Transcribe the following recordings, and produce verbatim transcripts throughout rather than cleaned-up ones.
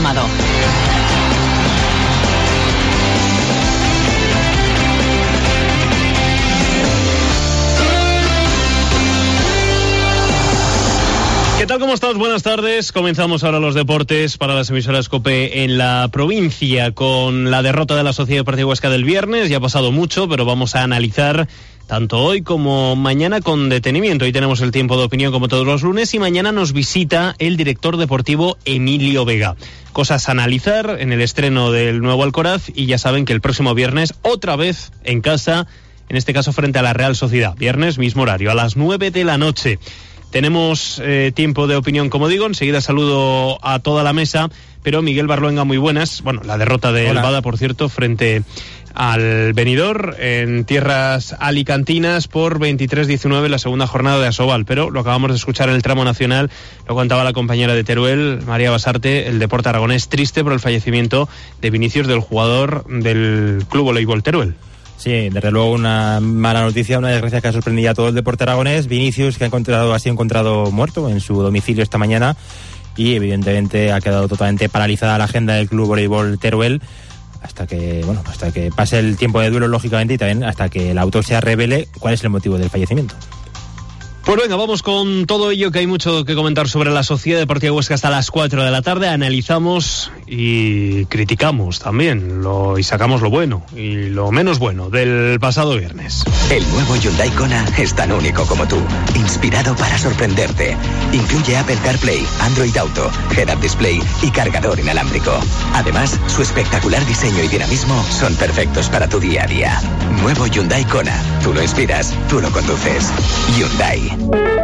informado. ¿Qué tal? ¿Cómo estás? Buenas tardes. Comenzamos ahora los deportes para las emisoras COPE en la provincia con la derrota de la Sociedad Deportiva Huesca del viernes. Ya ha pasado mucho, pero vamos a analizar tanto hoy como mañana con detenimiento. Hoy tenemos el tiempo de opinión como todos los lunes y mañana nos visita el director deportivo Emilio Vega. Cosas a analizar en el estreno del nuevo Alcoraz y ya saben que el próximo viernes otra vez en casa, en este caso frente a la Real Sociedad. Viernes, mismo horario, a las nueve de la noche. Tenemos eh, tiempo de opinión, como digo. Enseguida saludo a toda la mesa, pero Miguel Barluenga, muy buenas. Bueno, la derrota de El Bada, por cierto, frente al Benidorm en tierras alicantinas por veintitrés diecinueve la segunda jornada de Asobal, pero lo acabamos de escuchar en el tramo nacional, lo contaba la compañera de Teruel, María Basarte. El deporte aragonés triste por el fallecimiento de Vinicius, del jugador del Club Voleibol Teruel. Sí, desde luego una mala noticia, una desgracia que ha sorprendido a todo el deporte aragonés. Vinicius, que ha encontrado, ha sido encontrado muerto en su domicilio esta mañana y evidentemente ha quedado totalmente paralizada la agenda del Club Voleibol Teruel hasta que, bueno, hasta que pase el tiempo de duelo, lógicamente, y también hasta que la autopsia revele cuál es el motivo del fallecimiento. Pues venga, vamos con todo ello, que hay mucho que comentar sobre la Sociedad Deportiva Huesca hasta las cuatro de la tarde. Analizamos y criticamos también lo, y sacamos lo bueno y lo menos bueno del pasado viernes. El nuevo Hyundai Kona es tan único como tú, inspirado para sorprenderte. Incluye Apple CarPlay, Android Auto, Head-Up Display y cargador inalámbrico. Además, su espectacular diseño y dinamismo son perfectos para tu día a día. Nuevo Hyundai Kona. Tú lo inspiras, tú lo conduces. Hyundai.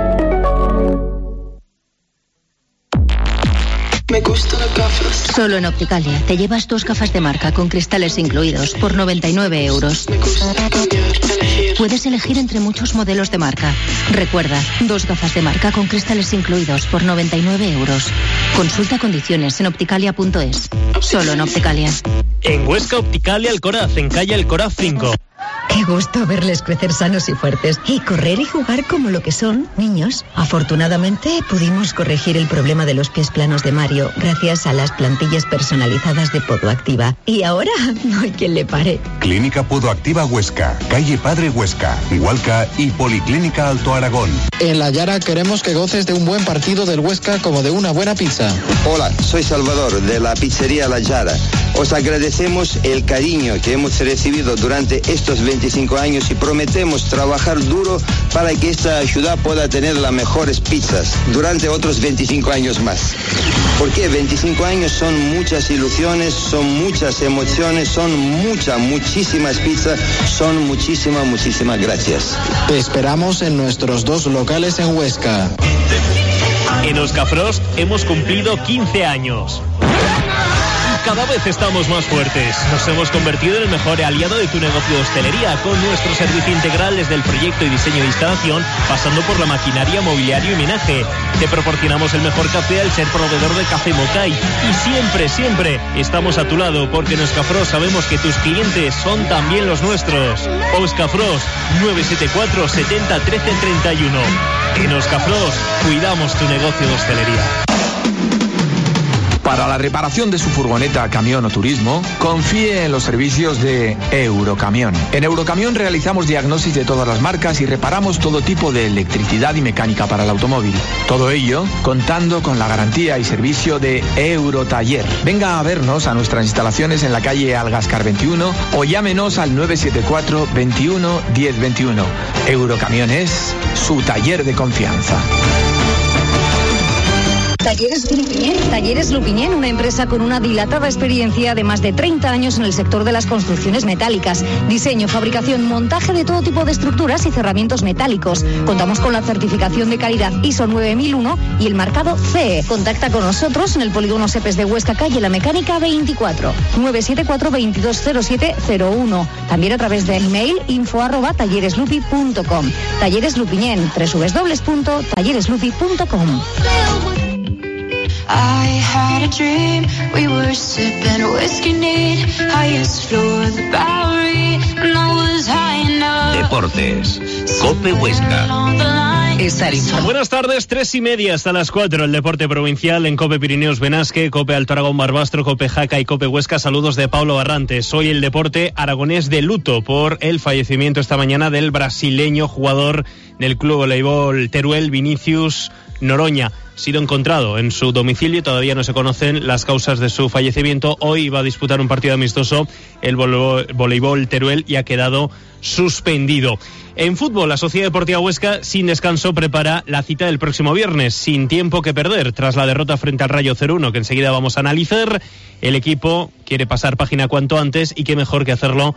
Me gustan las gafas. Solo en Opticalia te llevas dos gafas de marca con cristales incluidos por noventa y nueve euros. Me gusta elegir. Puedes elegir entre muchos modelos de marca. Recuerda, dos gafas de marca con cristales incluidos por noventa y nueve euros. Consulta condiciones en opticalia punto es. Solo en Opticalia. En Huesca, Opticalia Alcoraz, en calle Alcoraz cinco. Qué gusto verles crecer sanos y fuertes y correr y jugar como lo que son, niños. Afortunadamente pudimos corregir el problema de los pies planos de Mario gracias a las plantillas personalizadas de Podoactiva. Y ahora no hay quien le pare. Clínica Podoactiva Huesca, calle Padre Huesca, Hualca y Policlínica Alto Aragón. En La Yara queremos que goces de un buen partido del Huesca como de una buena pizza. Hola, soy Salvador de la pizzería La Yara. Os agradecemos el cariño que hemos recibido durante estos veinticinco años y prometemos trabajar duro para que esta ciudad pueda tener las mejores pizzas durante otros veinticinco años más. Porque veinticinco años son muchas ilusiones, son muchas emociones, son muchas, muchísimas pizzas, son muchísimas, muchísimas gracias. Te esperamos en nuestros dos locales en Huesca. En Oscafrost hemos cumplido quince años. Cada vez estamos más fuertes. Nos hemos convertido en el mejor aliado de tu negocio de hostelería, con nuestro servicio integral desde el proyecto y diseño de instalación, pasando por la maquinaria, mobiliario y menaje. Te proporcionamos el mejor café al ser proveedor de Café Mocay. Y siempre, siempre estamos a tu lado, porque en Oscafrost sabemos que tus clientes son también los nuestros. Oscafrost, nueve siete cuatro, setenta, trece, treinta y uno. En Oscafrost cuidamos tu negocio de hostelería. Para la reparación de su furgoneta, camión o turismo, confíe en los servicios de Eurocamión. En Eurocamión realizamos diagnosis de todas las marcas y reparamos todo tipo de electricidad y mecánica para el automóvil. Todo ello contando con la garantía y servicio de Eurotaller. Venga a vernos a nuestras instalaciones en la calle Algascar veintiuno o llámenos al nueve siete cuatro, veintiuno, diez veintiuno. Eurocamión es su taller de confianza. Talleres Lupiñén. Talleres Lupiñén, una empresa con una dilatada experiencia de más de treinta años en el sector de las construcciones metálicas. Diseño, fabricación, montaje de todo tipo de estructuras y cerramientos metálicos. Contamos con la certificación de calidad I S O nueve mil uno y el marcado C E. Contacta con nosotros en el polígono Sepes de Huesca, calle La Mecánica veinticuatro, nueve siete cuatro, veintidós cero siete cero uno. También a través de email info arroba tallereslupi punto com. Talleres Lupiñén, doble u doble u doble u punto tallereslupi punto com. I had a dream, we were sipping whiskey neat, highest floor of the Bowery, and I was high enough. Deportes, Cope Huesca. Estar informado. Buenas tardes, tres y media hasta las cuatro, el deporte provincial en Cope Pirineos Benasque, Cope Alto Aragón Barbastro, Cope Jaca y Cope Huesca. Saludos de Pablo Barrantes. Hoy el deporte aragonés de luto por el fallecimiento esta mañana del brasileño jugador del Club Voleibol Teruel, Vinicius Noroña. Ha sido encontrado en su domicilio, todavía no se conocen las causas de su fallecimiento. Hoy va a disputar un partido amistoso el Voleibol Teruel y ha quedado suspendido. En fútbol, la Sociedad Deportiva Huesca, sin descanso, prepara la cita del próximo viernes, sin tiempo que perder, tras la derrota frente al Rayo cero uno, que enseguida vamos a analizar. El equipo quiere pasar página cuanto antes y qué mejor que hacerlo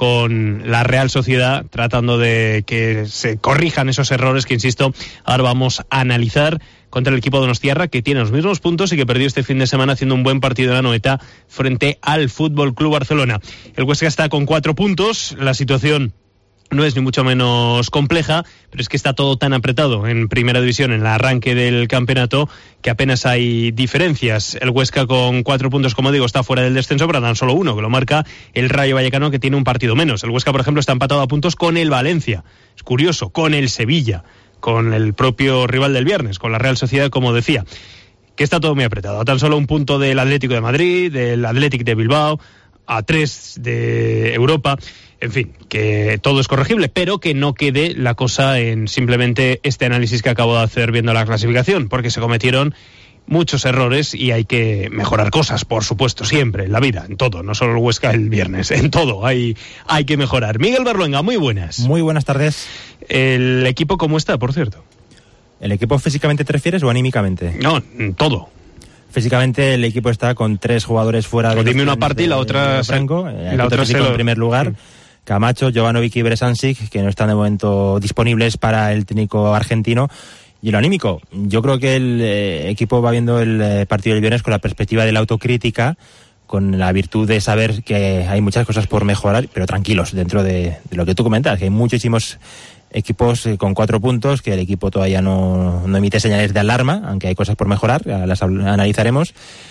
con la Real Sociedad, tratando de que se corrijan esos errores que, insisto, ahora vamos a analizar contra el equipo de Donostiarra, que tiene los mismos puntos y que perdió este fin de semana haciendo un buen partido en la Noeta frente al Fútbol Club Barcelona. El Huesca está con cuatro puntos, la situación no es ni mucho menos compleja, pero es que está todo tan apretado en Primera División, en el arranque del campeonato, que apenas hay diferencias. El Huesca con cuatro puntos, como digo, está fuera del descenso, pero tan solo uno, que lo marca el Rayo Vallecano, que tiene un partido menos. El Huesca, por ejemplo, está empatado a puntos con el Valencia. Es curioso, con el Sevilla, con el propio rival del viernes, con la Real Sociedad, como decía. Que está todo muy apretado. A tan solo un punto del Atlético de Madrid, del Athletic de Bilbao, a tres de Europa. En fin, que todo es corregible, pero que no quede la cosa en simplemente este análisis que acabo de hacer viendo la clasificación, porque se cometieron muchos errores y hay que mejorar cosas, por supuesto, siempre, en la vida, en todo, no solo el Huesca el viernes, en todo hay, hay que mejorar. Miguel Berluenga, muy buenas. Muy buenas tardes. ¿El equipo cómo está, por cierto? ¿El equipo físicamente te refieres o anímicamente? No, todo. Físicamente el equipo está con tres jugadores fuera de... Dime una parte y la otra... Franco, y la otra se lo... en primer lugar... Sí. Camacho, Jovanovic y Bresancic, que no están de momento disponibles para el técnico argentino. Y lo anímico, yo creo que el eh, equipo va viendo el eh, partido del viernes con la perspectiva de la autocrítica, con la virtud de saber que hay muchas cosas por mejorar, pero tranquilos dentro de, de lo que tú comentas, que hay muchísimos equipos eh, con cuatro puntos, que el equipo todavía no, no emite señales de alarma, aunque hay cosas por mejorar, las analizaremos.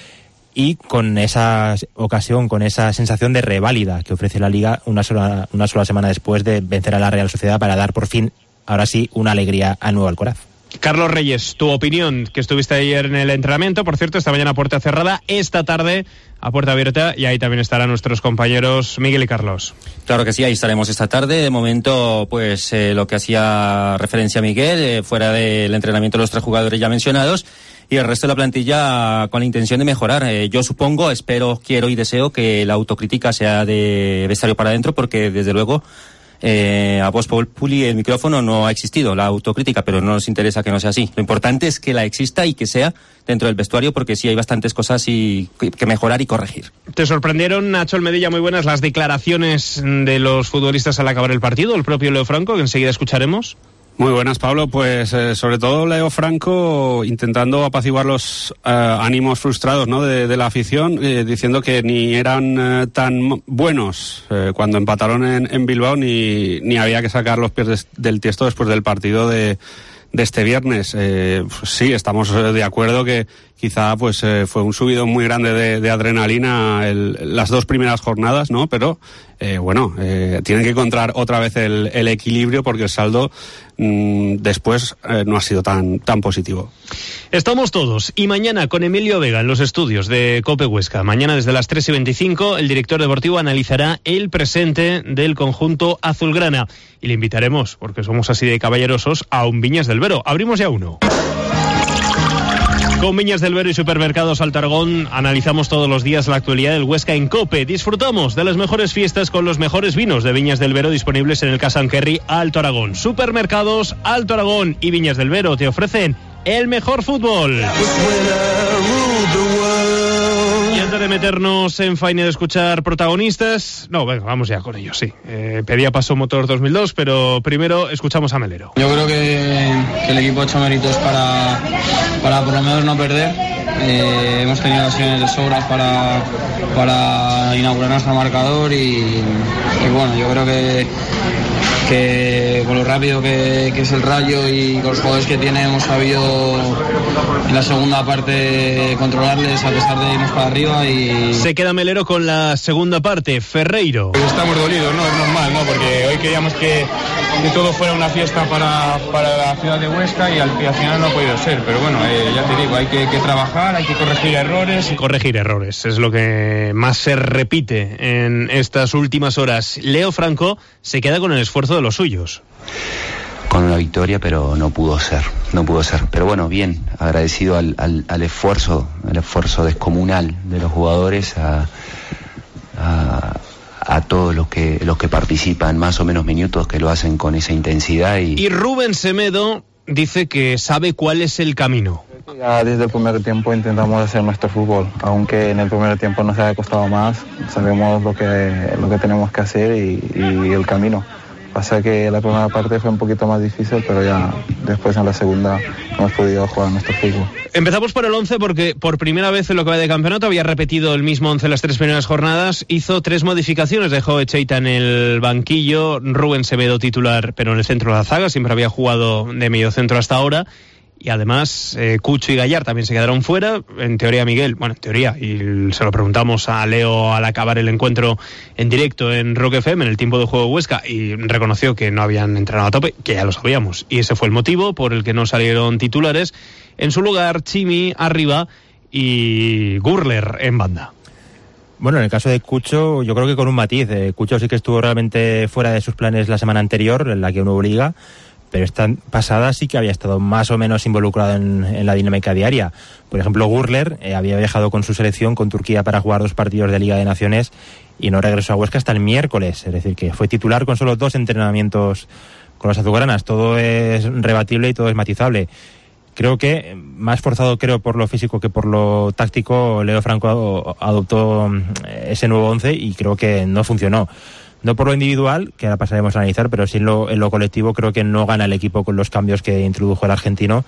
Y con esa ocasión, con esa sensación de reválida que ofrece la Liga una sola, una sola semana después de vencer a la Real Sociedad para dar por fin, ahora sí, una alegría al nuevo Alcoraz. Carlos Reyes, tu opinión, que estuviste ayer en el entrenamiento, por cierto, esta mañana a puerta cerrada, esta tarde a puerta abierta, y ahí también estarán nuestros compañeros Miguel y Carlos. Claro que sí, ahí estaremos esta tarde. De momento, pues eh, lo que hacía referencia a Miguel, eh, fuera del entrenamiento de los tres jugadores ya mencionados, y el resto de la plantilla con la intención de mejorar. Eh, yo supongo, espero, quiero y deseo que la autocrítica sea de vestuario para adentro, porque desde luego eh, a Voz Populi el micrófono no ha existido, la autocrítica, pero no nos interesa que no sea así. Lo importante es que la exista y que sea dentro del vestuario, porque sí hay bastantes cosas y que mejorar y corregir. ¿Te sorprendieron, Nacho Almedilla, muy buenas, las declaraciones de los futbolistas al acabar el partido? El propio Leo Franco, que enseguida escucharemos. Muy buenas, Pablo. Pues eh, sobre todo Leo Franco intentando apaciguar los eh, ánimos frustrados, ¿no?, de, de la afición, eh, diciendo que ni eran eh, tan buenos eh, cuando empataron en, en Bilbao, ni, ni había que sacar los pies de, del tiesto después del partido de, de este viernes. Eh, pues sí, estamos de acuerdo que quizá pues eh, fue un subidón muy grande de, de adrenalina el, las dos primeras jornadas, ¿no? Pero eh, bueno, eh, tienen que encontrar otra vez el, el equilibrio, porque el saldo mmm, después eh, no ha sido tan, tan positivo. Estamos todos, y mañana con Emilio Vega en los estudios de Cope Huesca. Mañana desde las tres y veinticinco el director deportivo analizará el presente del conjunto azulgrana y le invitaremos, porque somos así de caballerosos, a un Viñas del Vero. Abrimos ya uno. Con Viñas del Vero y Supermercados Alto Aragón analizamos todos los días la actualidad del Huesca en COPE. Disfrutamos de las mejores fiestas con los mejores vinos de Viñas del Vero disponibles en el Casanquerri Alto Aragón. Supermercados Alto Aragón y Viñas del Vero te ofrecen el mejor fútbol. Y antes de de meternos en faena y de escuchar protagonistas, no, venga, vamos ya con ellos, sí. Eh, pedía paso motor dos mil dos, pero primero escuchamos a Melero. Yo creo que, que el equipo ha hecho méritos para, para por lo menos no perder. Eh, hemos tenido ocasiones de sobras para, para inaugurar nuestro marcador y, y bueno, yo creo que que con lo rápido que, que es el Rayo y con los jugadores que tiene hemos sabido en la segunda parte controlarles a pesar de irnos para arriba. Y se queda Melero con la segunda parte. Ferreiro. Pues estamos dolidos, ¿no? Es normal, ¿no? Porque hoy queríamos que, que todo fuera una fiesta para, para la ciudad de Huesca y al, y al final no ha podido ser, pero bueno, eh, ya te digo, hay que, que trabajar, hay que corregir errores. Corregir errores es lo que más se repite en estas últimas horas. Leo Franco se queda con el esfuerzo de los suyos. Con una victoria, pero no pudo ser, no pudo ser. Pero bueno, bien, agradecido al, al, al esfuerzo, al esfuerzo descomunal de los jugadores, a, a, a todos los que, los que participan más o menos minutos, que lo hacen con esa intensidad. Y, y Rubén Semedo dice que sabe cuál es el camino. Ya desde el primer tiempo intentamos hacer nuestro fútbol, aunque en el primer tiempo nos haya costado más, sabemos lo que, lo que tenemos que hacer y, y el camino. Pasa que la primera parte fue un poquito más difícil, pero ya después en la segunda hemos podido jugar nuestro fútbol. Empezamos por el once porque por primera vez en lo que va de campeonato había repetido el mismo once en las tres primeras jornadas. Hizo tres modificaciones, dejó Echeita en el banquillo, Rubén Semedo titular, pero en el centro de la zaga, siempre había jugado de medio centro hasta ahora. Y además, eh, Cucho y Gallar también se quedaron fuera. En teoría, Miguel, bueno, en teoría, y se lo preguntamos a Leo al acabar el encuentro en directo en Rock F M, en el tiempo de juego Huesca, y reconoció que no habían entrenado a tope, que ya lo sabíamos. Y ese fue el motivo por el que no salieron titulares. En su lugar, Chimi arriba y Gurler en banda. Bueno, en el caso de Cucho, yo creo que con un matiz. Eh, Cucho sí que estuvo realmente fuera de sus planes la semana anterior, en la que no hubo liga, pero esta pasada sí que había estado más o menos involucrado en, en la dinámica diaria. Por ejemplo, Gurler eh, había viajado con su selección con Turquía para jugar dos partidos de Liga de Naciones y no regresó a Huesca hasta el miércoles, es decir, que fue titular con solo dos entrenamientos con los azulgranas. Todo es rebatible y todo es matizable. Creo que, más forzado creo por lo físico que por lo táctico, Leo Franco adoptó ese nuevo once y creo que no funcionó. No por lo individual, que ahora pasaremos a analizar, pero sí en lo, en lo colectivo creo que no gana el equipo con los cambios que introdujo el argentino.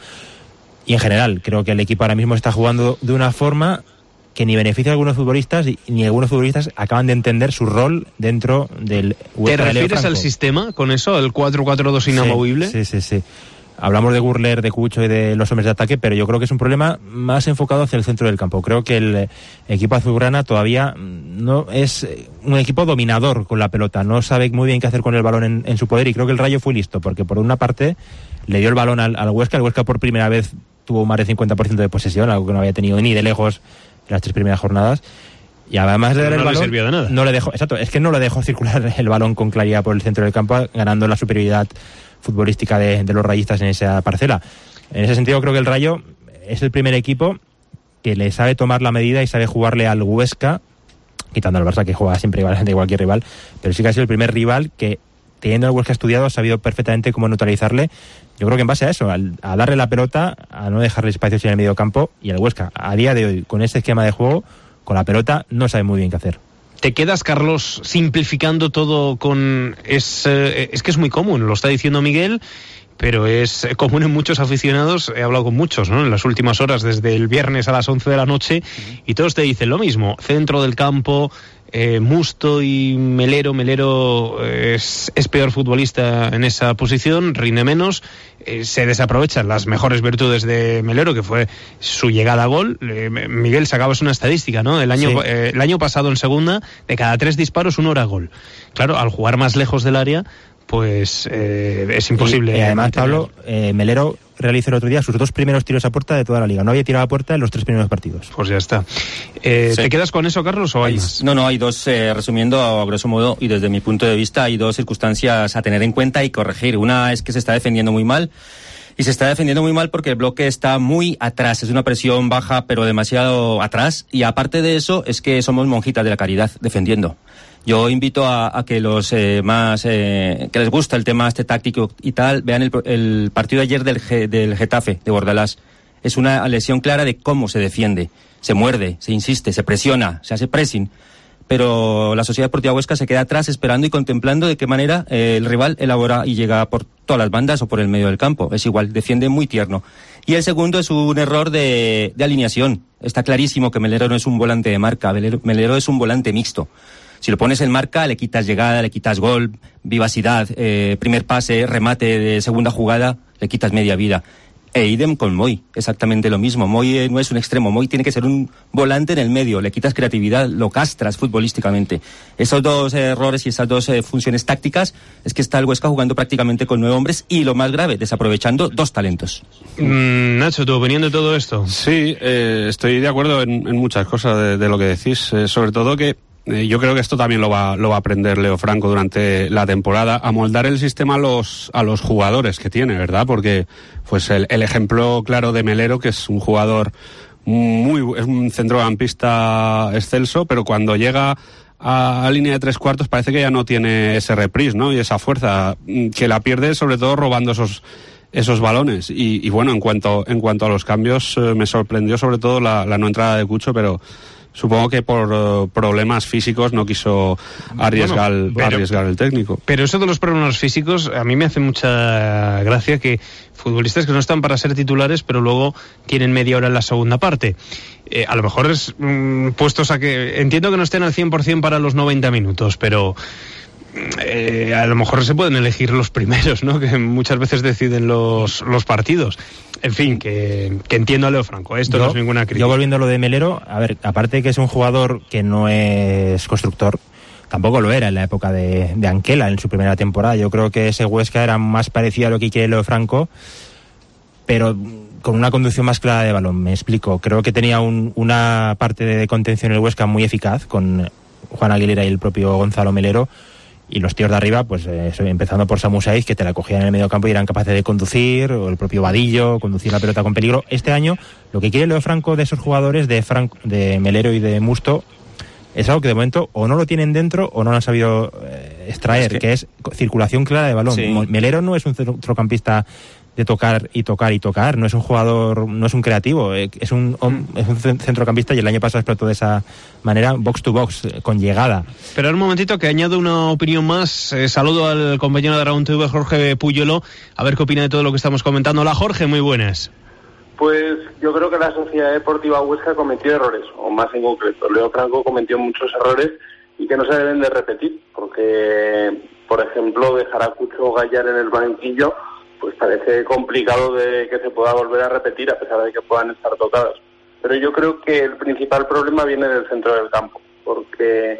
Y en general, creo que el equipo ahora mismo está jugando de una forma que ni beneficia a algunos futbolistas y ni algunos futbolistas acaban de entender su rol dentro del Huesca. ¿Te refieres al sistema con eso, el cuatro cuatro dos inamovible? Sí, sí, sí. Hablamos de Gurler, de Cucho y de los hombres de ataque, pero yo creo que es un problema más enfocado hacia el centro del campo. Creo que el equipo azulgrana todavía no es un equipo dominador con la pelota, no sabe muy bien qué hacer con el balón en, en su poder, y creo que el Rayo fue listo, porque por una parte le dio el balón al, al Huesca, el Huesca por primera vez tuvo más del cincuenta por ciento de posesión, algo que no había tenido ni de lejos en las tres primeras jornadas. Y además de dar el no balón, le sirvió de nada. No le dejó, exacto, es que no le dejó circular el balón con claridad por el centro del campo, ganando la superioridad futbolística de, de los rayistas en esa parcela. En ese sentido creo que el Rayo es el primer equipo que le sabe tomar la medida y sabe jugarle al Huesca, quitando al Barça, que juega siempre igualmente cualquier rival, pero sí que ha sido el primer rival que, teniendo el Huesca estudiado, ha sabido perfectamente cómo neutralizarle. Yo creo que en base a eso, al, a darle la pelota, a no dejarle espacios en el medio campo, y el Huesca a día de hoy, con ese esquema de juego, con la pelota, no sabe muy bien qué hacer. ¿Te quedas, Carlos, simplificando todo con... Es, eh, es que es muy común, lo está diciendo Miguel, pero es común en muchos aficionados. He hablado con muchos, ¿no?, en las últimas horas, desde el viernes a las once de la noche, y todos te dicen lo mismo. Centro del campo, eh, Musto y Melero. Melero es, es peor futbolista en esa posición, rinde menos. Eh, se desaprovechan las mejores virtudes de Melero, que fue su llegada a gol. Eh, Miguel, sacabas una estadística, ¿no? El año, sí. eh, el año pasado en segunda, de cada tres disparos, uno era gol. Claro, al jugar más lejos del área, pues eh, es imposible. Y, y además, mantener. Pablo, eh, Melero realizó el otro día sus dos primeros tiros a puerta de toda la liga. No había tirado a puerta en los tres primeros partidos. Pues ya está. Eh, sí. ¿Te quedas con eso, Carlos, o hay hay, más? No, no, hay dos, eh, resumiendo a grosso modo, y desde mi punto de vista, hay dos circunstancias a tener en cuenta y corregir. Una es que se está defendiendo muy mal, y se está defendiendo muy mal porque el bloque está muy atrás, es una presión baja pero demasiado atrás, y aparte de eso es que somos monjitas de la caridad defendiendo. Yo invito a, a que los eh, más eh, que les gusta el tema este táctico y tal, vean el, el partido de ayer del, del Getafe, de Bordalás. Es una lesión clara de cómo se defiende. se muerde, se insiste, se presiona, se hace pressing, pero la Sociedad Deportiva Huesca se queda atrás esperando y contemplando de qué manera eh, el rival elabora y llega por todas las bandas o por el medio del campo. Es igual, defiende muy tierno. Y el segundo es un error de, de alineación. Está clarísimo que Melero no es un volante de marca, Melero, Melero es un volante mixto. Si lo pones en marca, le quitas llegada, le quitas gol, vivacidad, eh, primer pase, remate de segunda jugada, le quitas media vida. E idem con Moy, exactamente lo mismo. Moy eh, no es un extremo, Moy tiene que ser un volante en el medio, le quitas creatividad, lo castras futbolísticamente. Esos dos eh, errores y esas dos eh, funciones tácticas es que está el Huesca jugando prácticamente con nueve hombres y lo más grave, desaprovechando dos talentos. Mm, Nacho, ¿tu opinión de todo esto? Sí, eh, estoy de acuerdo en, en muchas cosas de, de lo que decís, eh, sobre todo que Eh, yo creo que esto también lo va, lo va a aprender Leo Franco durante la temporada, a moldar el sistema a los, a los jugadores que tiene, ¿verdad? Porque, pues el, el ejemplo claro de Melero, que es un jugador muy, es un centrocampista excelso, pero cuando llega a, a línea de tres cuartos parece que ya no tiene ese reprise, ¿no? Y esa fuerza, que la pierde sobre todo robando esos, esos balones. Y, y bueno, en cuanto, en cuanto a los cambios, eh, me sorprendió sobre todo la, la no entrada de Cucho, pero supongo que por uh, problemas físicos no quiso arriesgar, bueno, pero, arriesgar el técnico. Pero eso de los problemas físicos, a mí me hace mucha gracia que futbolistas que no están para ser titulares, pero luego tienen media hora en la segunda parte. Eh, a lo mejor es mm, puestos a que... Entiendo que no estén al cien por ciento para los noventa minutos, pero... Eh, a lo mejor se pueden elegir los primeros, ¿no? Que muchas veces deciden los, los partidos. En fin, que, que entiendo a Leo Franco, esto yo, no es ninguna crítica. Yo volviendo a lo de Melero, a ver, aparte de que es un jugador que no es constructor, tampoco lo era en la época de, de Anquela, en su primera temporada. Yo creo que ese Huesca era más parecido a lo que quiere Leo Franco, pero con una conducción más clara de balón. Me explico, creo que tenía un, una parte de contención en el Huesca muy eficaz, con Juan Aguilera y el propio Gonzalo Melero, y los tíos de arriba, pues eh, empezando por Samu Saiz, que te la cogían en el medio campo y eran capaces de conducir, o el propio Vadillo, conducir la pelota con peligro. Este año, lo que quiere Leo Franco de esos jugadores, de Franco, de Melero y de Musto, es algo que de momento o no lo tienen dentro o no lo han sabido eh, extraer, es que... que es circulación clara de balón. Sí. Melero no es un centrocampista de tocar y tocar y tocar, no es un jugador, no es un creativo, es un, es un centrocampista, y el año pasado explotó de esa manera, box to box, con llegada. Pero un momentito que añado una opinión más. Eh, saludo al compañero de Round T V, Jorge Puyolo, a ver qué opina de todo lo que estamos comentando. Hola Jorge, muy buenas. Pues yo creo que la Sociedad Deportiva Huesca cometió errores, o más en concreto, Leo Franco cometió muchos errores y que no se deben de repetir, porque, por ejemplo, dejar a Cucho Gallar en el banquillo pues parece complicado de que se pueda volver a repetir, a pesar de que puedan estar tocados. Pero yo creo que el principal problema viene del centro del campo, porque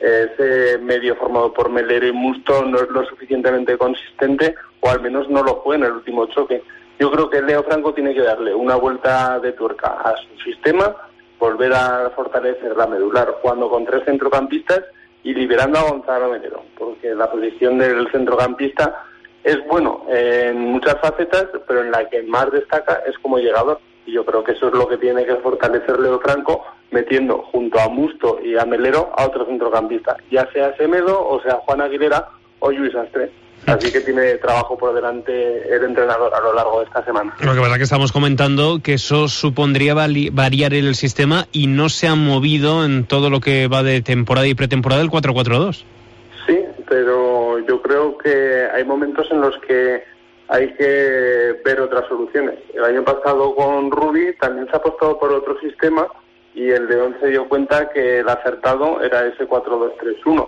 ese medio formado por Melero y Musto no es lo suficientemente consistente, o al menos no lo fue en el último choque. Yo creo que Leo Franco tiene que darle una vuelta de tuerca a su sistema, volver a fortalecer la medular jugando con tres centrocampistas y liberando a Gonzalo Melero, porque la posición del centrocampista es bueno en muchas facetas, pero en la que más destaca es como llegador. Y yo creo que eso es lo que tiene que fortalecer Leo Franco, metiendo junto a Musto y a Melero a otro centrocampista, ya sea Semedo, o sea Juan Aguilera o Lluís Astre. Así que tiene trabajo por delante el entrenador a lo largo de esta semana. Lo que pasa es que estamos comentando que eso supondría variar el sistema y no se ha movido en todo lo que va de temporada y pretemporada el cuatro cuatro dos. Sí, pero yo creo que hay momentos en los que hay que ver otras soluciones. El año pasado con Rubi también se ha apostado por otro sistema y el León se dio cuenta que el acertado era ese cuatro dos tres uno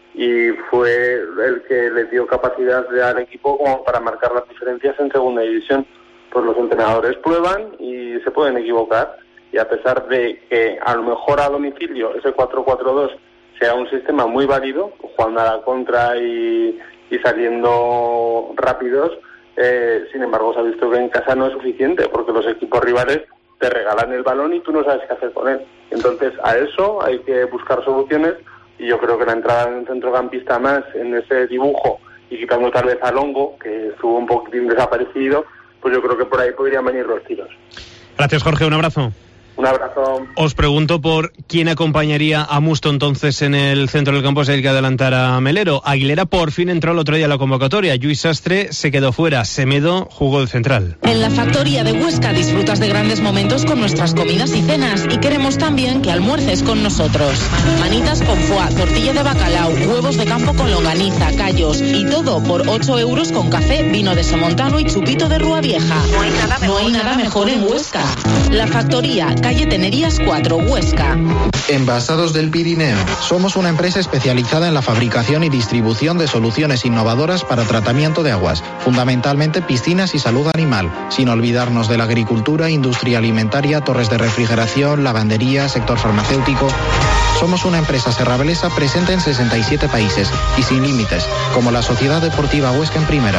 y fue el que le dio capacidad al equipo como para marcar las diferencias en segunda división. Pues los entrenadores prueban y se pueden equivocar, y a pesar de que a lo mejor a domicilio ese cuatro cuatro dos sea un sistema muy válido, jugando a la contra y, y saliendo rápidos, eh, sin embargo se ha visto que en casa no es suficiente, porque los equipos rivales te regalan el balón y tú no sabes qué hacer con él. Entonces a eso hay que buscar soluciones, y yo creo que la entrada de un centrocampista más en ese dibujo, y quitando tal vez a Longo, que estuvo un poquitín desaparecido, pues yo creo que por ahí podrían venir los tiros. Gracias Jorge, un abrazo. Un abrazo. Os pregunto por quién acompañaría a Musto entonces en el centro del campo si hay que adelantar a Melero. Aguilera por fin entró el otro día a la convocatoria. Lluís Sastre se quedó fuera. Semedo jugó de central. En la factoría de Huesca disfrutas de grandes momentos con nuestras comidas y cenas y queremos también que almuerces con nosotros. Manitas con foie, tortilla de bacalao, huevos de campo con longaniza, callos y todo por ocho euros con café, vino de Somontano y chupito de Rúa Vieja. No hay nada mejor, no hay nada mejor en Huesca. La factoría, calle Tenerías cuatro, Huesca. Envasados del Pirineo. Somos una empresa especializada en la fabricación y distribución de soluciones innovadoras para tratamiento de aguas, fundamentalmente piscinas y salud animal, sin olvidarnos de la agricultura, industria alimentaria, torres de refrigeración, lavandería, sector farmacéutico. Somos una empresa serrabelesa presente en sesenta y siete países y sin límites, como la Sociedad Deportiva Huesca en Primera.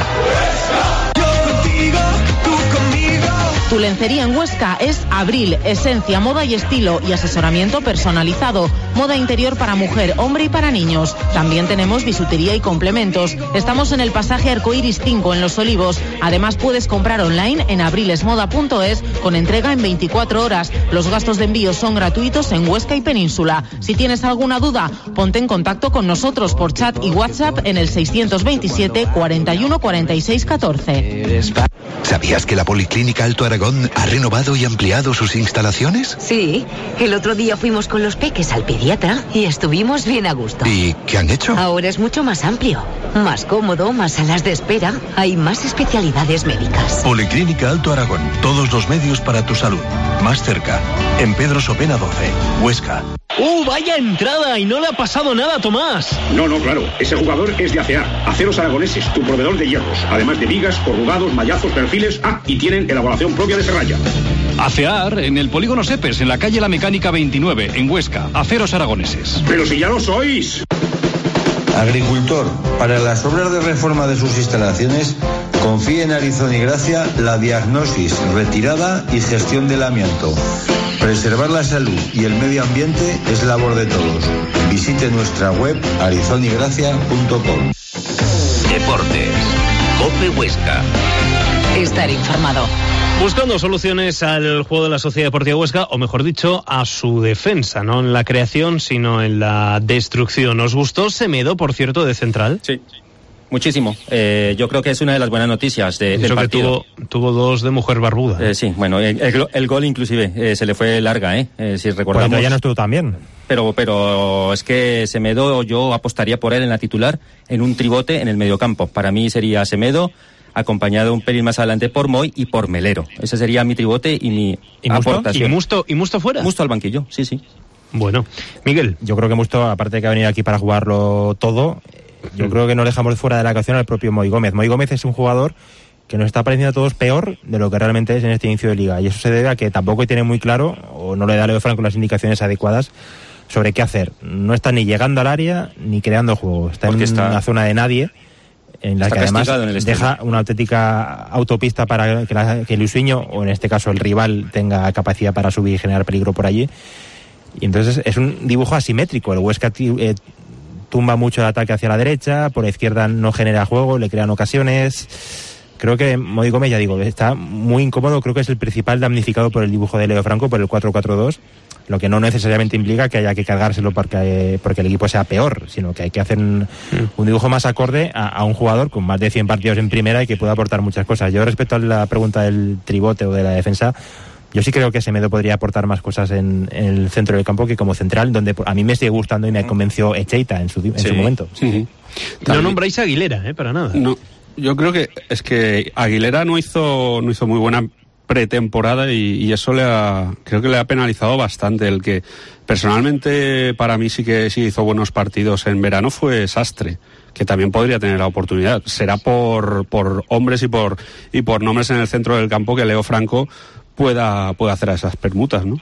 Tu lencería en Huesca es Abril, esencia, moda y estilo y asesoramiento personalizado. Moda interior para mujer, hombre y para niños. También tenemos bisutería y complementos. Estamos en el pasaje Arcoiris cinco en Los Olivos. Además puedes comprar online en abrilesmoda punto es con entrega en veinticuatro horas. Los gastos de envío son gratuitos en Huesca y Península. Si tienes alguna duda, ponte en contacto con nosotros por chat y WhatsApp en el seiscientos veintisiete cuarenta y uno cuarenta y seis catorce. ¿Sabías que la Policlínica Alto Aragón ha renovado y ampliado sus instalaciones? Sí, el otro día fuimos con los peques al pediatra y estuvimos bien a gusto. ¿Y qué han hecho? Ahora es mucho más amplio, más cómodo, más salas de espera, hay más especialidades médicas. Policlínica Alto Aragón, todos los medios para tu salud. Más cerca, en Pedro Sopena doce, Huesca. ¡Uh, vaya entrada! Y no le ha pasado nada a Tomás. No, no, claro. Ese jugador es de A C A. Aceros Aragoneses, tu proveedor de hierros. Además de vigas, corrugados, mallazos, perfiles. Ah, y tienen elaboración propia de serralla. ACEAR en el polígono Sepes, en la calle La Mecánica veintinueve, en Huesca. Aceros Aragoneses. ¡Pero si ya lo sois! Agricultor, para las obras de reforma de sus instalaciones, confíe en Arizón y Gracia la diagnosis, retirada y gestión del amianto. Preservar la salud y el medio ambiente es labor de todos. Visite nuestra web arizonigracia punto com. Deportes. COPE Huesca. Estar informado. Buscando soluciones al juego de la Sociedad Deportiva Huesca, o mejor dicho, a su defensa, no en la creación, sino en la destrucción. ¿Os gustó Semedo, por cierto, de central? Sí. Muchísimo. Eh, yo creo que es una de las buenas noticias de, del partido. Que tuvo, tuvo dos de mujer barbuda. Eh, sí, bueno, el, el, el gol inclusive eh, se le fue larga, ¿eh? eh si recordamos. Bueno, ya no estuvo tan bien. Pero, pero es que Semedo, yo apostaría por él en la titular, en un tribote en el mediocampo. Para mí sería Semedo, acompañado un pelín más adelante por Moy y por Melero. Ese sería mi tribote y mi ¿Y aportación. ¿Y Musto, ¿Y Musto fuera? Musto al banquillo, sí, sí. Bueno, Miguel. Yo creo que Musto, aparte de que ha venido aquí para jugarlo todo, yo creo que no dejamos fuera de la ecuación al propio Moy Gómez. Moy Gómez es un jugador que nos está pareciendo a todos peor de lo que realmente es en este inicio de liga. Y eso se debe a que tampoco tiene muy claro, o no le da a Leo Franco las indicaciones adecuadas sobre qué hacer. No está ni llegando al área ni creando juego. Está Porque en está... una zona de nadie, en la está que además deja una auténtica autopista para que, la, que Luisinho, o en este caso el rival, tenga capacidad para subir y generar peligro por allí. Y entonces es un dibujo asimétrico. El Huesca eh, tumba mucho el ataque hacia la derecha, por la izquierda no genera juego, le crean ocasiones. Creo que Moy Gómez, ya digo, está muy incómodo. Creo que es el principal damnificado por el dibujo de Leo Franco, por el cuatro cuatro dos, lo que no necesariamente implica que haya que cargárselo porque, porque el equipo sea peor, sino que hay que hacer un, un dibujo más acorde a, a un jugador con más de cien partidos en primera y que pueda aportar muchas cosas. Yo, respecto a la pregunta del tribote o de la defensa, yo sí creo que Semedo podría aportar más cosas en, en el centro del campo que como central, donde a mí me sigue gustando y me convenció Echeita en su, en sí, su momento. Sí. No nombráis a Aguilera, ¿eh? Para nada. No, yo creo que es que Aguilera no hizo, no hizo muy buena pretemporada y, y eso le ha, creo que le ha penalizado bastante. El que personalmente para mí sí que sí hizo buenos partidos en verano fue Sastre, que también podría tener la oportunidad. Será por, por hombres y por, y por nombres en el centro del campo que Leo Franco pueda, pueda hacer esas permutas, ¿no?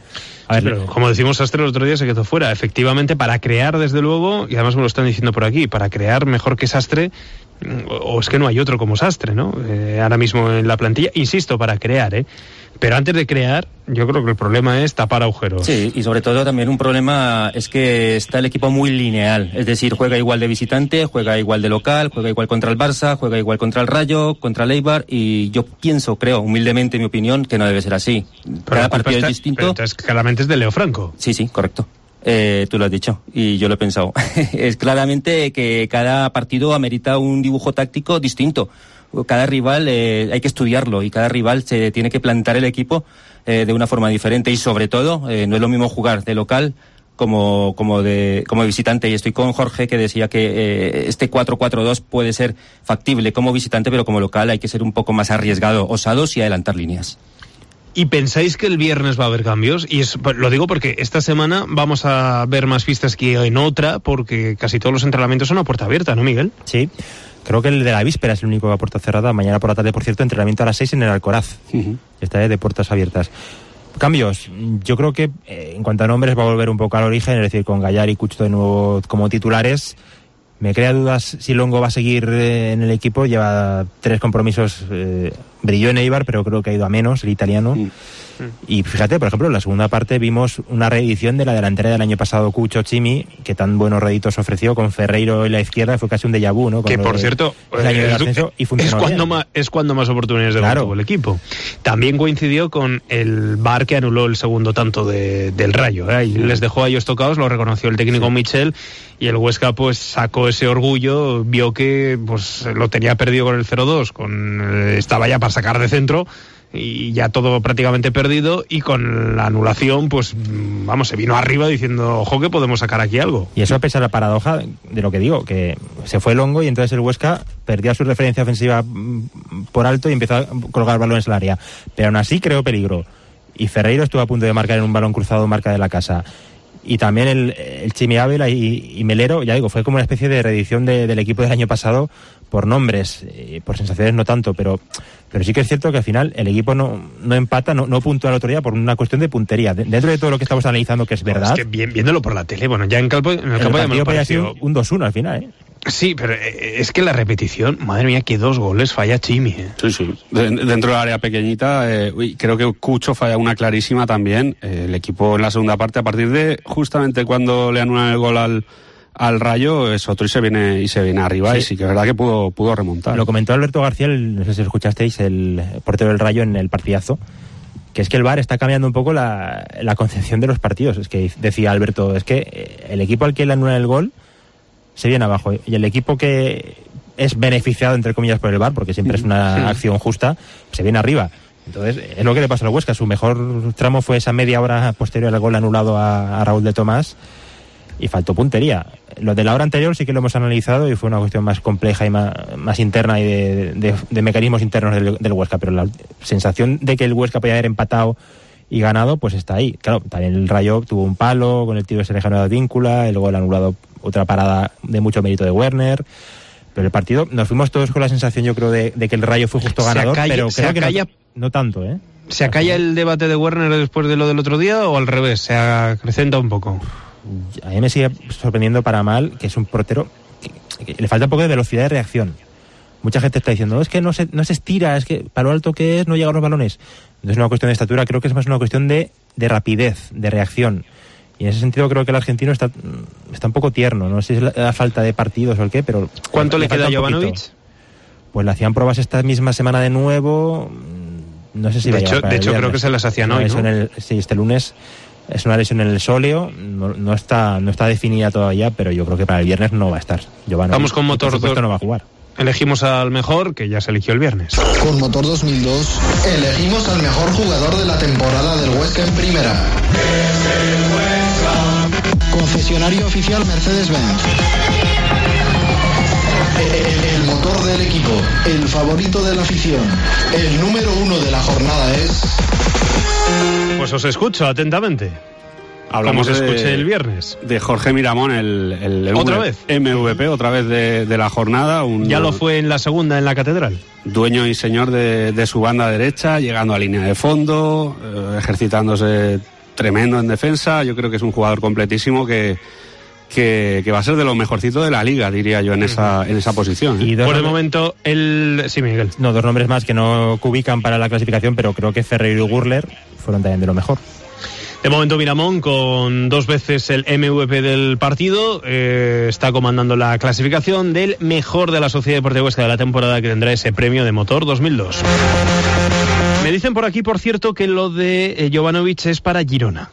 A ver, pero como decimos, Sastre el otro día se quedó fuera. Efectivamente, para crear, desde luego, y además me lo están diciendo por aquí, para crear mejor que Sastre, o es que no hay otro como Sastre, ¿no? Eh, ahora mismo en la plantilla, insisto, para crear, ¿eh? Pero antes de crear, yo creo que el problema es tapar agujeros. Sí, y sobre todo también un problema es que está el equipo muy lineal. Es decir, juega igual de visitante, juega igual de local, juega igual contra el Barça, juega igual contra el Rayo, contra el Eibar, y yo pienso, creo, humildemente, mi opinión, que no debe ser así. Pero Cada partido está, es distinto. Pero entonces claramente es de Leo Franco. Sí, sí, correcto. Eh, tú lo has dicho y yo lo he pensado. Es claramente que cada partido amerita un dibujo táctico distinto. Cada rival eh, hay que estudiarlo y cada rival se tiene que plantar el equipo eh, de una forma diferente, y sobre todo eh, no es lo mismo jugar de local como como de como visitante. Y estoy con Jorge, que decía que eh, este cuatro cuatro dos puede ser factible como visitante, pero como local hay que ser un poco más arriesgado, osados y adelantar líneas. ¿Y pensáis que el viernes va a haber cambios? Y es, lo digo porque esta semana vamos a ver más pistas que en otra, porque casi todos los entrenamientos son a puerta abierta, ¿no, Miguel? Sí, creo que el de la víspera es el único a puerta cerrada. Mañana por la tarde, por cierto, entrenamiento a las seis en el Alcoraz. Uh-huh. Esta vez de puertas abiertas. Cambios, yo creo que eh, en cuanto a nombres va a volver un poco al origen, es decir, con Gallar y Cucho de nuevo como titulares. Me crea dudas si Longo va a seguir eh, en el equipo. Lleva tres compromisos, eh, brilló en Eibar, pero creo que ha ido a menos, el italiano. Mm. Y fíjate, por ejemplo, en la segunda parte vimos una reedición de la delantera del año pasado, Cucho Chimi, que tan buenos réditos ofreció con Ferreiro en la izquierda, fue casi un déjà vu, ¿no? Que por de, cierto, el año del ascenso, y es, cuando más, es cuando más oportunidades de gol tuvo el equipo. También coincidió con el V A R que anuló el segundo tanto de, del Rayo, ¿eh? Y sí. Les dejó a ellos tocados, lo reconoció el técnico sí. Michel, y el Huesca pues sacó ese orgullo, vio que pues lo tenía perdido con el cero dos, con estaba ya para sacar de centro, y ya todo prácticamente perdido, y con la anulación pues vamos, se vino arriba diciendo, ojo que podemos sacar aquí algo. Y eso a pesar de la paradoja de lo que digo, que se fue Longo y entonces el Huesca perdía su referencia ofensiva por alto y empezó a colgar balones al área, pero aún así creó peligro, y Ferreiro estuvo a punto de marcar en un balón cruzado marca de la casa. Y también el, el Chimi Ávila y, y Melero, ya digo, fue como una especie de reedición de, del equipo del año pasado por nombres, eh, por sensaciones no tanto, pero pero sí que es cierto que al final el equipo no, no empata, no, no puntúa el otro día por una cuestión de puntería. De, dentro de todo lo que estamos analizando, que es verdad. Es que bien, viéndolo por la tele, bueno, ya en, calpo, en el, el campo ya me lo pareció un dos uno al final, ¿eh? Sí, pero es que la repetición, madre mía, que dos goles falla Chimi, ¿eh? Sí, sí. De, dentro del área pequeñita, eh, uy, creo que Cucho falla una clarísima también. Eh, el equipo en la segunda parte, a partir de justamente cuando le anulan el gol al, al Rayo, es otro y se viene y se viene arriba, sí. Y sí que es verdad que pudo, pudo remontar. Lo comentó Alberto García, el, no sé si lo escuchasteis, el portero del Rayo en el partidazo, que es que el V A R está cambiando un poco la, la concepción de los partidos. Es que decía Alberto, es que el equipo al que le anulan el gol se viene abajo, y el equipo que es beneficiado entre comillas por el V A R, porque siempre es una sí. acción justa, se viene arriba. Entonces es lo que le pasó al Huesca. Su mejor tramo fue esa media hora posterior al gol anulado a, a Raúl de Tomás, y faltó puntería. Lo de la hora anterior sí que lo hemos analizado y fue una cuestión más compleja y más, más interna y de, de, de mecanismos internos del, del Huesca, pero la sensación de que el Huesca podía haber empatado y ganado, pues está ahí. Claro, también el Rayo tuvo un palo con el tiro de Sergio de Advíncula, el gol anulado, otra parada de mucho mérito de Werner. Pero el partido, nos fuimos todos con la sensación, yo creo, de, de que el Rayo fue justo ganador, acalla, pero creo que no, no tanto, ¿eh? ¿Se acalla el debate de Werner después de lo del otro día o al revés? ¿Se acrecenta un poco? A mí me sigue sorprendiendo para mal que es un portero que, que le falta un poco de velocidad de reacción. Mucha gente está diciendo, no, es que no se, no se estira, es que para lo alto que es no llegan los balones. No es una cuestión de estatura, creo que es más una cuestión de, de rapidez, de reacción. Y en ese sentido creo que el argentino está, está un poco tierno. No sé si es la, la falta de partidos o el qué, pero... ¿Cuánto le, le queda a Jovanovic? Pues le hacían pruebas esta misma semana de nuevo. No sé si de va hecho, a de hecho creo que se las hacían hoy, ¿no? En el, sí, este lunes es una lesión en el sóleo. No, no, está, no está definida todavía, pero yo creo que para el viernes no va a estar. Jovanovic, vamos con motor dos. No va a jugar. Elegimos al mejor, que ya se eligió el viernes. Con motor dos mil dos, elegimos al mejor jugador de la temporada del Huesca en primera. Concesionario oficial Mercedes-Benz. El, el motor del equipo, el favorito de la afición, el número uno de la jornada es... Pues os escucho atentamente. Hablamos Como se de, escuche el viernes. De Jorge Miramón, el, el, el ¿Otra v, vez? M V P, otra vez de, de la jornada. Un, ya lo fue en la segunda, en la Catedral. Dueño y señor de, de su banda derecha, llegando a línea de fondo, eh, ejercitándose tremendo en defensa. Yo creo que es un jugador completísimo que, que, que va a ser de lo mejorcito de la liga, diría yo, en esa en esa posición. ¿eh? Y por el momento, el... Sí, Miguel. No, dos nombres más que no ubican para la clasificación, pero creo que Ferreiro y Gurler fueron también de lo mejor. De momento Miramón, con dos veces el M V P del partido, eh, está comandando la clasificación del mejor de la Sociedad Deportiva Huesca de la temporada, que tendrá ese premio de motor dos mil dos. Me dicen por aquí, por cierto, que lo de eh, Jovanovic es para Girona.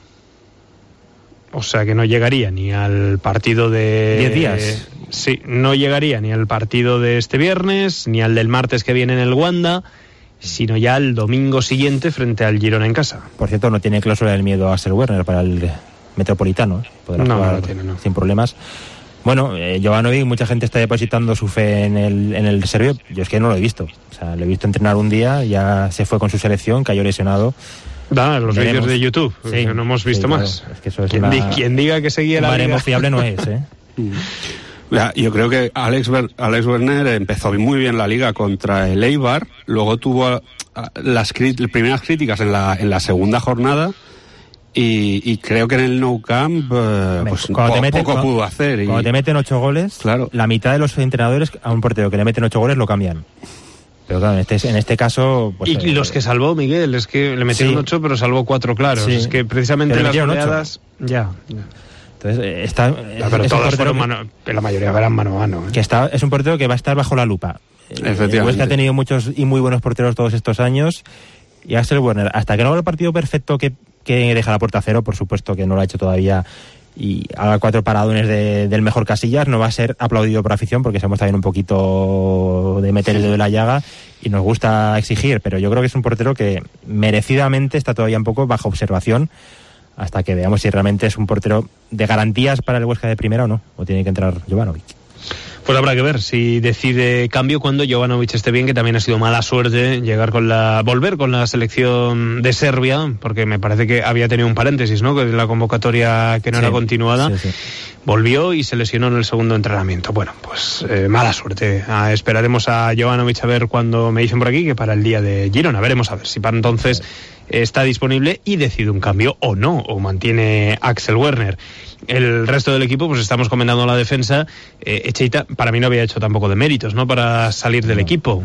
O sea que no llegaría ni al partido de... ¿Diez días? Eh, sí, no llegaría ni al partido de este viernes, ni al del martes que viene en el Wanda, sino ya el domingo siguiente frente al Girona en casa. Por cierto, no tiene cláusula del miedo a Axel Werner para el Metropolitano. Podrá no, jugar no tiene, no. sin problemas. Bueno, eh, Jovanovic, mucha gente está depositando su fe en el, en el serbio. Yo es que no lo he visto. O sea, lo he visto entrenar un día, ya se fue con su selección, cayó lesionado. Da, los vídeos de YouTube, sí, que no hemos visto sí, claro. más. Es que eso es quien, una... di, quien diga que seguía la baremo liga... fiable no es, ¿eh? Ya, yo creo que Alex, Ber- Alex Werner empezó muy bien la liga contra el Eibar, luego tuvo las, crit- las primeras críticas en la, en la segunda jornada y, y creo que en el Nou Camp eh, pues cuando po- te meten, poco cuando, pudo hacer. Y... Cuando te meten ocho goles, claro. La mitad de los entrenadores a un portero que le meten ocho goles lo cambian. Pero claro, en este, en este caso... Pues, y eh, los que salvó Miguel, es que le metieron sí. ocho, pero salvó cuatro claros. Sí. Es que precisamente Pero las metieron oleadas... Ya, ya. Entonces, eh, está... Ya, pero es todas fueron que, mano... La mayoría eran mano a mano. ¿eh? Que está, es un portero que va a estar bajo la lupa. Efectivamente. El Huesca ha tenido muchos y muy buenos porteros todos estos años. Y Axel Werner, hasta que no haga el partido perfecto que, que deja la puerta a cero, por supuesto que no lo ha hecho todavía, y haga cuatro paradones de, del mejor Casillas, no va a ser aplaudido por afición, porque somos también un poquito de meter el dedo en la llaga y nos gusta exigir, pero yo creo que es un portero que merecidamente está todavía un poco bajo observación hasta que veamos si realmente es un portero de garantías para el Huesca de primera o no, o tiene que entrar Jovanovic. Pues habrá que ver si decide cambio cuando Jovanovic esté bien, que también ha sido mala suerte llegar con la volver con la selección de Serbia, porque me parece que había tenido un paréntesis, ¿no? Que la convocatoria que no sí, era continuada. Sí, sí. Volvió y se lesionó en el segundo entrenamiento. Bueno, pues eh, mala suerte. Ah, esperaremos a Jovanovic a ver cuando me dicen por aquí que para el día de Girona. Veremos a ver si para entonces está disponible y decide un cambio o no, o mantiene Axel Werner. El resto del equipo, pues estamos comentando la defensa. eh, Echeita para mí no había hecho tampoco de méritos, ¿no? Para salir del no. equipo,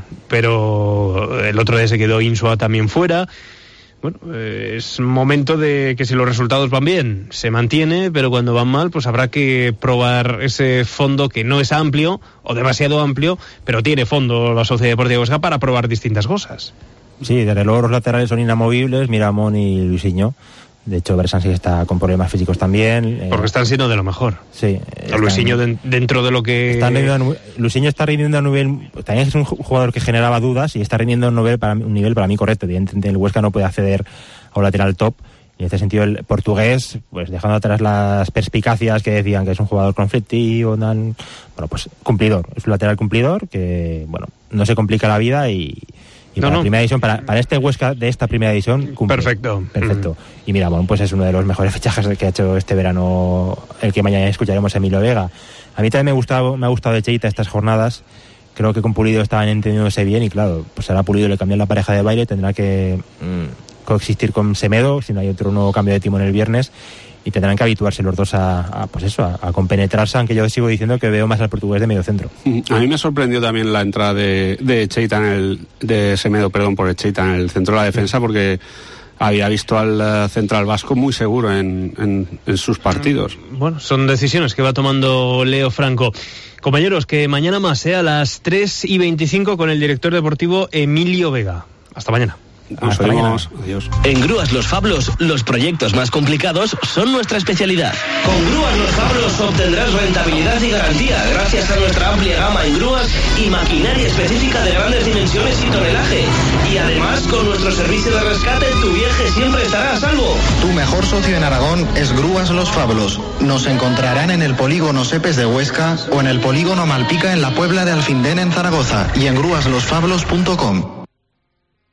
pero el otro día se quedó Insua también fuera. Bueno, eh, es momento de que si los resultados van bien, se mantiene, pero cuando van mal, pues habrá que probar ese fondo que no es amplio, o demasiado amplio, pero tiene fondo la Sociedad Deportiva Huesca para probar distintas cosas. Sí, desde luego los laterales son inamovibles, Miramón y Luisinho. De hecho, Bersansi está con problemas físicos también. Porque están siendo de lo mejor. Sí. Están, Luisinho de, dentro de lo que... Luisinho está rindiendo a un nivel... También es un jugador que generaba dudas y está rindiendo a un nivel para, un nivel para mí correcto. Evidentemente el Huesca no puede acceder a un lateral top. Y en este sentido el portugués, pues dejando atrás las perspicacias que decían que es un jugador conflictivo, tan... bueno, pues cumplidor. Es un lateral cumplidor que, bueno, no se complica la vida y... Y no, para, no. La primera división, para, para este Huesca de esta primera división, cumple. Perfecto. Perfecto. Mm. Y mira, bueno, pues es uno de los mejores fichajes que ha hecho este verano, el que mañana escucharemos, Emilio Vega. A mí también me ha gustado, me ha gustado de Cheita estas jornadas. Creo que con Pulido estaban entendiéndose bien y claro, pues ahora Pulido le cambian la pareja de baile, tendrá que mmm, coexistir con Semedo, si no hay otro nuevo cambio de timón el viernes. Y tendrán que habituarse los dos a, a pues eso, a, a compenetrarse, aunque yo sigo diciendo que veo más al portugués de medio centro. A mí me sorprendió también la entrada de, de Cheita en el, de Semedo, perdón, por Cheita en el centro de la defensa, porque había visto al uh, central vasco muy seguro en, en, en sus partidos. Bueno, son decisiones que va tomando Leo Franco. Compañeros, que mañana más sea a las tres y veinticinco con el director deportivo Emilio Vega. Hasta mañana. Nos vemos. Adiós. En Grúas Los Fablos, los proyectos más complicados son nuestra especialidad. Con Grúas Los Fablos obtendrás rentabilidad y garantía gracias a nuestra amplia gama en grúas y maquinaria específica de grandes dimensiones y tonelaje. Y además, con nuestro servicio de rescate, tu viaje siempre estará a salvo. Tu mejor socio en Aragón es Grúas Los Fablos. Nos encontrarán en el polígono Sepes de Huesca o en el polígono Malpica en la Puebla de Alfindén en Zaragoza y en grúas los fablos punto com.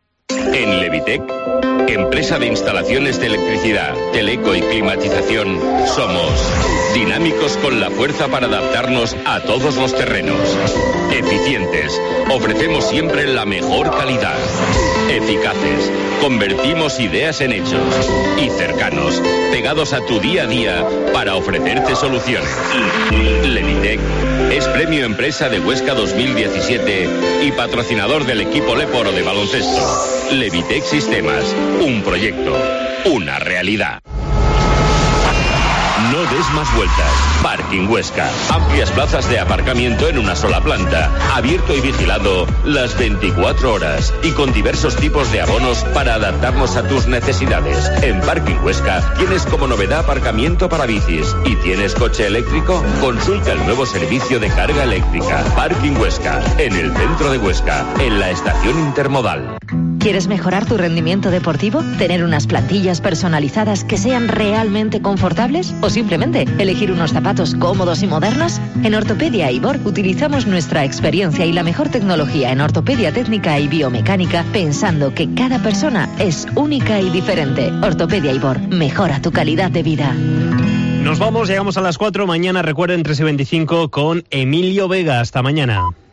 En Levitec, empresa de instalaciones de electricidad, teleco y climatización, somos dinámicos con la fuerza para adaptarnos a todos los terrenos. Eficientes, ofrecemos siempre la mejor calidad. Eficaces, convertimos ideas en hechos. Y cercanos, pegados a tu día a día para ofrecerte soluciones. Levitec es Premio Empresa de Huesca dos mil diecisiete y patrocinador del equipo Leporo de baloncesto. Levitec Sistemas, un proyecto, una realidad. No des más vueltas. Parking Huesca. Amplias plazas de aparcamiento en una sola planta. Abierto y vigilado las veinticuatro horas. Y con diversos tipos de abonos para adaptarnos a tus necesidades. En Parking Huesca tienes como novedad aparcamiento para bicis. ¿Y tienes coche eléctrico? Consulta el nuevo servicio de carga eléctrica. Parking Huesca. En el centro de Huesca. En la estación intermodal. ¿Quieres mejorar tu rendimiento deportivo? ¿Tener unas plantillas personalizadas que sean realmente confortables? ¿O simplemente elegir unos zapatos cómodos y modernos? En Ortopedia Ibor utilizamos nuestra experiencia y la mejor tecnología en ortopedia técnica y biomecánica, pensando que cada persona es única y diferente. Ortopedia Ibor, mejora tu calidad de vida. Nos vamos, llegamos a las cuatro. Mañana recuerden tres y veinticinco con Emilio Vega. Hasta mañana.